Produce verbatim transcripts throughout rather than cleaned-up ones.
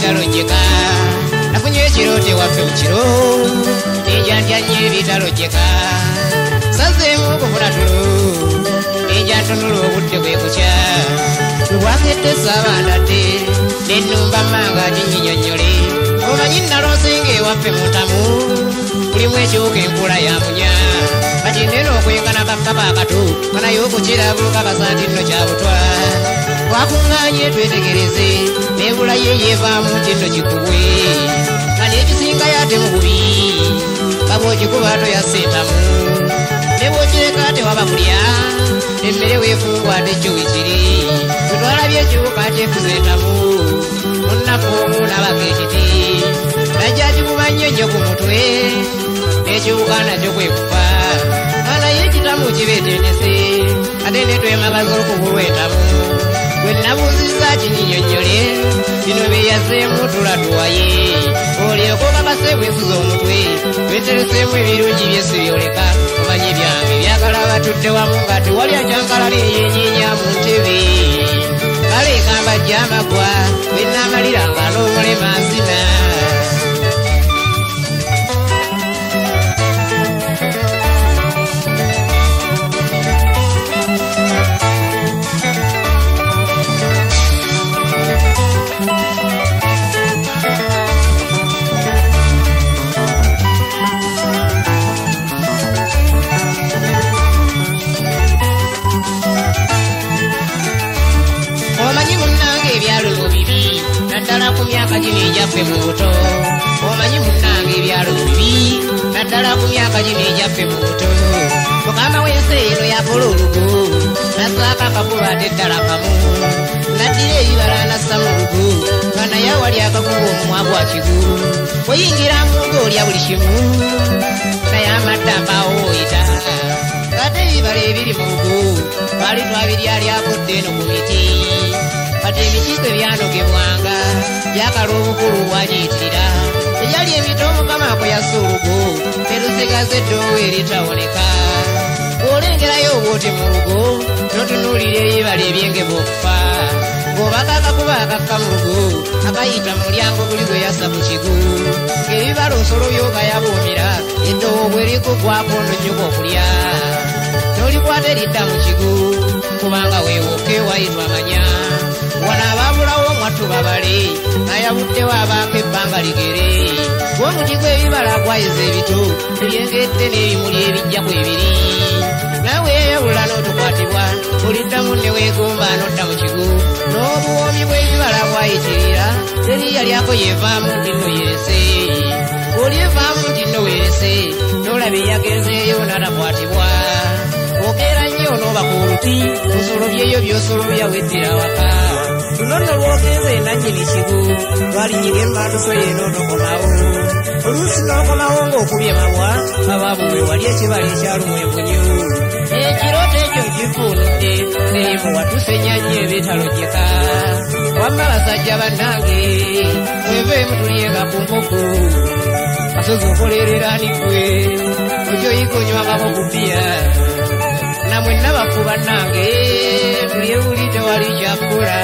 ebitalojjeka nafunye ekirote waffe mu kiro enjanjanye ebitalojjeka sazeemu okufuna tulo enjantunula obudde bwe kukya lubwakedde saabandadde nennumba manga tinyinyonnyole omanyi nalonsinga ewaffe mutamu kulimu ekiwuka enkula yamunya kati neno okwengana kakkaba akato kanaye okukirabu kakasa nti nno kyabutwa twakuŋŋaanye twetegereze nebula ye yeevaamu nti nno kikubwe nga nekisinga yate mu bubi kabwokikuba toyasentamu ne bwokireka tewaba kulya emmere weefungwa ate kyo wekiri twetwalabye ekiwuka kyekuzentamu munnafu omu nabaka ekiti najja kikuba nnyo nnyo ku mutwe n'ekiwuka nakyo kwe kufa naye ekitamu kibeetendese ate ne twemagaza okubulwetamu gwe nabuuzizza kinyinyonnyole bino byeyazeemu tulatuwaye olyoka okakase bwefuza omutwe twetereseemu ebirungi byesibyoleka omanye byange byagala batudde wamu nga tewali ajankalala eyenyeenya mu ntebe kale kambajja amagwa bwe naamaliranga n'omulema nzina naddala ku myaka gino egyaffe mu buto omanyi munnange ebyalo bibi naddala ku myaka gino egyaffe mu buto mukama w'ensi eno yakola olugo nasaaka akakuba ate ddala kamu naddira ebibala nassa mu lugo nga naye awali akakuba omumwa gwa kigu oyingira mugo olya buli kimu naye amadde ambaawo oyita ate ebibala ebiri mu lugo twali twabiryalyakudde eno ku miti kati ebikiiko ebyanogebwanga byakala obukulu bwagiyitirira egyali emito omukama akweyasa olugo terusigaze ddoowo eritawoneka bw'olengerayo obwoti mu lugo n'otunuulira ebibala ebyengebe okufa ng'obaka akakuba akakka mu lugo akayita mu mulyango guli gwe yassa ku kigu ng'ebibala nsolo byogayabuumira eddoowo bwe likugwako nonyuga okulya n'olikwata eridda mu kigu kubanga weewoka ewayitwa manya wano abaabulawo mwattu babale nayabuddewo abaako ebbanga ligere gwomuti gw'ebibala gwayiza ebito ebyengedde n'ebimuli ebijjaku ebiri nawe yeyawula n'otukwatibwa oliddamu ne weegomba n'odda mu kigu n'obuwoomi bw'ebibala bwayitirira teriya lyako yeevaamu nti nno yerese olyevaamu nti nno weerese n'olaba eyagenzeeyo n'atakwatibwa okeera nnyo n'obaka oluti osolobyeyo by'osolobya weddira waka luno nno lwokenze nannyini kigu twalinyiga emmatuso ye n'otokomawo oluusi n'okomawo ng'okubye mabwa abaabuwe wali ekibala ekyalumu embunyu ekirooto ekyo nkifuunudde serimu watusenya nnyo ebitalojjeka wamma basajja bannange mweveemu tulyenga ku nkoko kasozi okolereranikwe okyoyigonywangako ku bbiya namwe nabafu bannange tulye buli tewali kyakola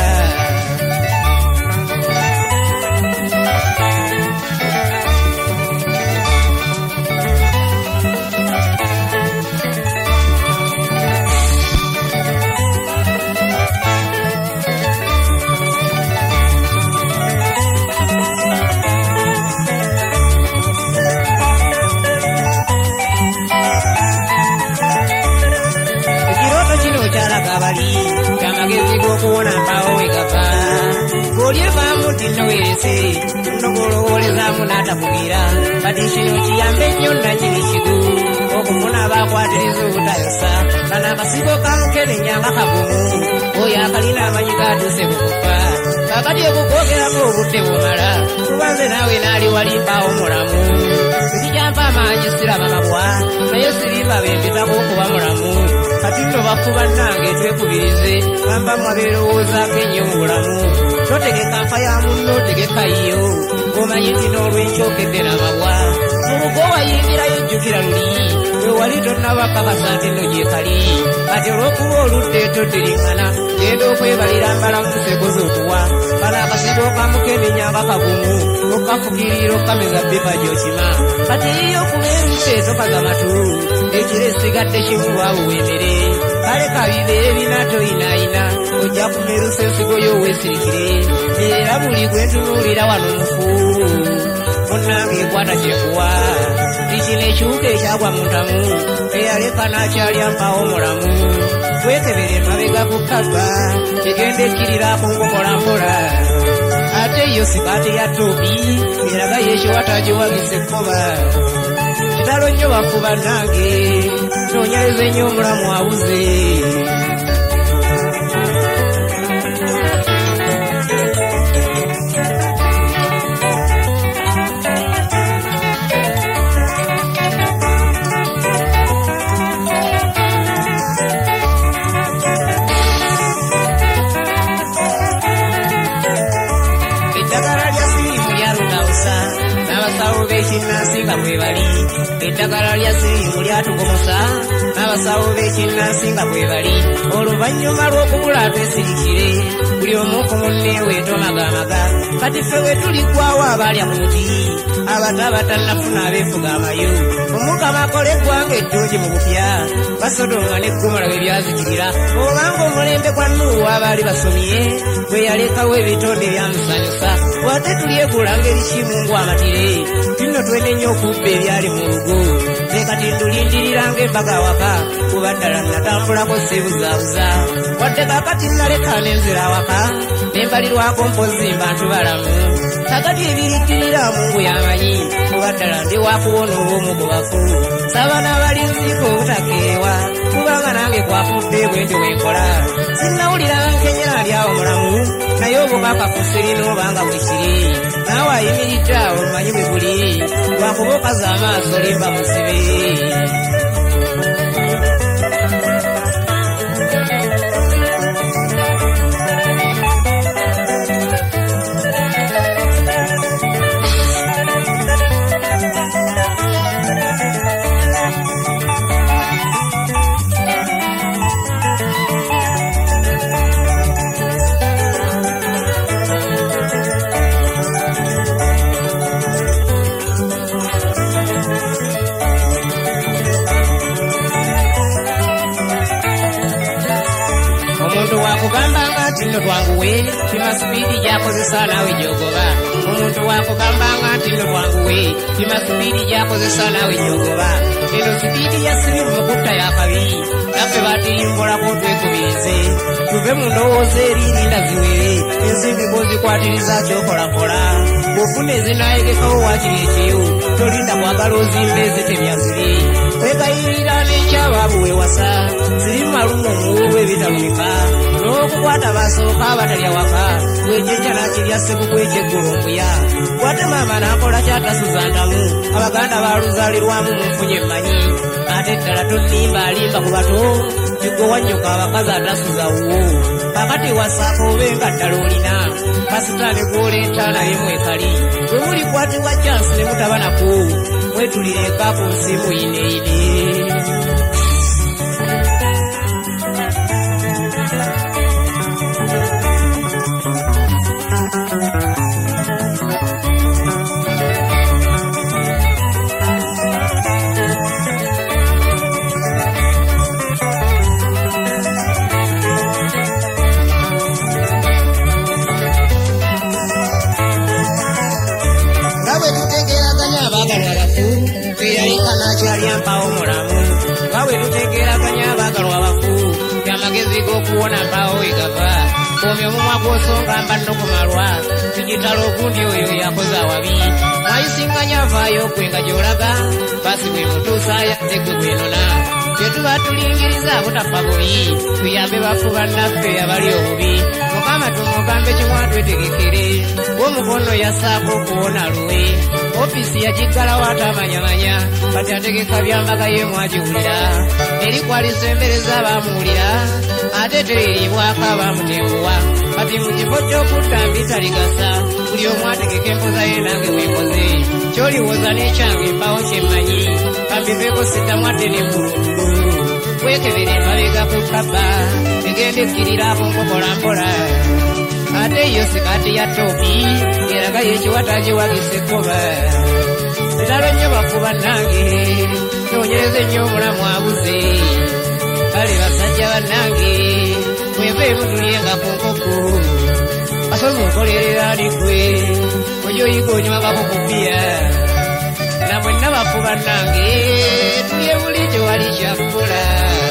kyamagezi g'okuwona mpaawo wegava ng'olyevaamu nti nno weerese nogolowolezaamu n'atabugira kati kino kiyambe nnyo nakiri kigu okufuna abaakwatiriza obutayosa kana akasigo kamukenenya nga kagumu oyo akalina amanyi gaatuuse bukufa kakati okukwogerako obudde bumala kubanze naawe naali wali mpaawo mulamu sikikyampa amaanyi siraba mabwa naye sirimba bempitako okuba mulamu kati nno bafu bannange twekubirize gamba mwabeerowoozaako ennyo mu bulamu totegeka nfa ya munno tegeka yo ng'omanyi nti n'olw'enkyokedde n'amabwa mu bugo wayingirayo jjukira luli wali tonnabakakasa nti nno gye kali kati olw'okuba oludde toddiringana genda okwebalira mbalamuseko z'otuwa kano akasibo kamukenenya nga kagumu okafukirira okameza bbipa gy'okima kati yiyo okubeeruse tokaza matu ekiro esigadde kimu lwawo w'emere kale kabibe ebina toyinaayina ojja kumerusa ensigo y'oweesirikire era buli gwe ntunuulira wano mufu munnange ekwata kyekuwa tikino ekiwuka ekyagwa mu ntamu eyaleka n'akyalya mpawo mulamu wekebere emabega ku kava egenda ekkirirako ngomolampola ate yo sikaate ya tobi eraga yekiwata giwagise ekkoba kitalo nnyo bafuba nange noonyaleza ennyo omulamu awuze Kinnasinga bwe bali eddagala lya siriimu lyatugomosa n'abasawo b'ekinnasinga bwe bali oluvannyuma lw'okubula twesirikire buli omu ku munne weetomagamaga kati ffe we tuliggwawo abalya mu muti abata abatannafuna abeefuga amayu omukama akola eggwanga eddungi mu bupya basodonga n'eggumula bwe byazikirira obanga omulembe gwa Nuuwa abaali basomye bwe yalekawo ebitonde byamusanyusa wate tulyegula ngeri kimu ngw'amatire tino twenenya okubba ebyali mu lugo tekati ntulindirira ng'embaga waka kuba ddala natambulako sibuzaabuza wadde kakati naleka n'enzira waka nembalirwako mpozi mbantu balamu kakati ebirikirira Mungu yamanyi kuba ddala ndi wakuwona obw'omugobafu saba n'abalinziiko obutakeewa kubanga nange kwafudde bwenti wenkola sinnawulira nkenyera lyawo mulamu naye obukakafu sirina obanga bwe kiri naawe ayimiridde awo omanyi bwe buli lwakuba okaza amaaso limba musibe Tino twanguwe tima spidi gyakozesa naawe gyogoba omuntu wakugambanga nti nno twanguwe tima spidi gyakozesa naawe gyogoba eno spidi ya sirimu mukutta yakabi naffe batiyimbolako twekubirize tuve mu ndowooza eririnda ziwere ensimbi bw'ozikwatiriza kyokolakola bw'ofuna ezinaayegekawo waakiri ekiyo tolinda kwagala ozimba ezitemya ziri wegayirira n'ekyabaabu wewasa sirimu malumu omuwulwe ebitalumika n'okukwata basooka abatalya waka wejeja nakirya sekuku ekyeggulu mbuya kwate maama n'akola kyatasuza ntamu abaganda baluzaalirwamu mu nfunye emmanyi ate ddala tonimba alimba ku bato kigo wannyoka abakazi atasuza wuwo kakati wasaako obenga ddala olina kasitaane gw'oleeta naye mwekali bwe mulikwatibwa chansi ne mutaba nako mwetulire eka ku nsimu yineine mpawo mulamu bawe tutegeraganya abagalwa abafu byamagezi g'okuwona mpawo wegava omyo omumwa gw'osonga mba nnokumalwa tikitalo ogundi oyo yakoze awabi mwayisinganya avaayo gwe nga gy'olaga basi bwe mutuusa yadde gwe gwenona kyetuba tulingiriza butafa bubi tuyambe bafu bannaffe abali obubi mukama tumugambe kimwatwetegekere w'omukono yassaako okuwona luwe ofisi yagiggalawo atamanyamanya kati ategeka byambaga ye mwagiwulira erikwaliza embereza abaamuwulira ate tereribwako abaamutenguwa kati mu kifo ky'okutta mbitaligasa buli buli omu ategeka empoza ye nange weekoze kyoliwoza n'ekyange mpawo kyemmanyi kambiveeko siddamu ate ne mbululu weekebere emabega ku ppapa egenda ekkiriraako nkokola mpola ate yo sikaati ya toopi eraga yekiwata giwagise ekkoba bitalo nnyo bakuba nange noonyereza ennyo omulamu abuze kale basajja bannange mweve mutulyenga ku nkoko asozi okolerera alikwe ojoyiga onywagako ku bbiya na mwenna bakuba nange tulye bulijjo wali kyakukola